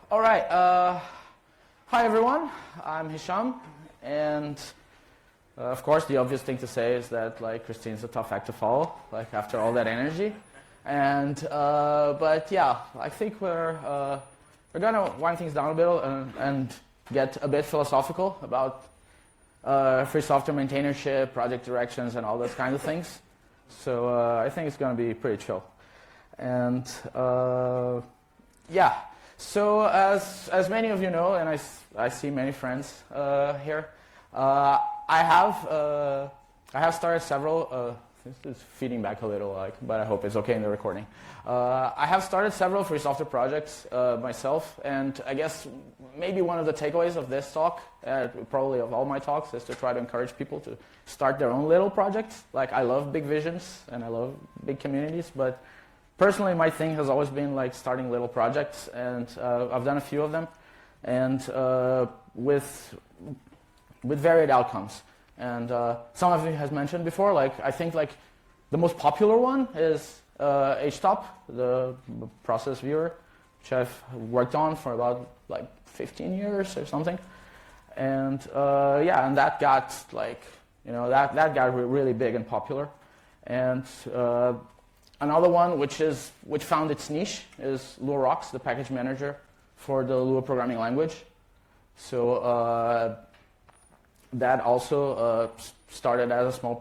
All right. Hi, everyone. I'm Hisham, and of course, the obvious thing to say is that like Christine's a tough act to follow. Like after all that energy, and but yeah, I think we're gonna wind things down a bit and get a bit philosophical about free software maintainership, project directions, and all those kinds of things. So I think it's gonna be pretty chill, and yeah. So as many of you know, and I see many friends here, I have started several. This is feeding back a little, but I hope it's okay in the recording. I have started several free software projects myself, and I guess maybe one of the takeaways of this talk, probably of all my talks, is to try to encourage people to start their own little projects. Like I love big visions and I love big communities, but personally, my thing has always been like starting little projects, and I've done a few of them, and with varied outcomes. And some of you has mentioned before, like I think like the most popular one is HTOP, the process viewer, which I've worked on for about like 15 years or something. And yeah, and that got like that got really big and popular. And another one which found its niche is Lua Rocks, the package manager for the Lua programming language. So that also started as a small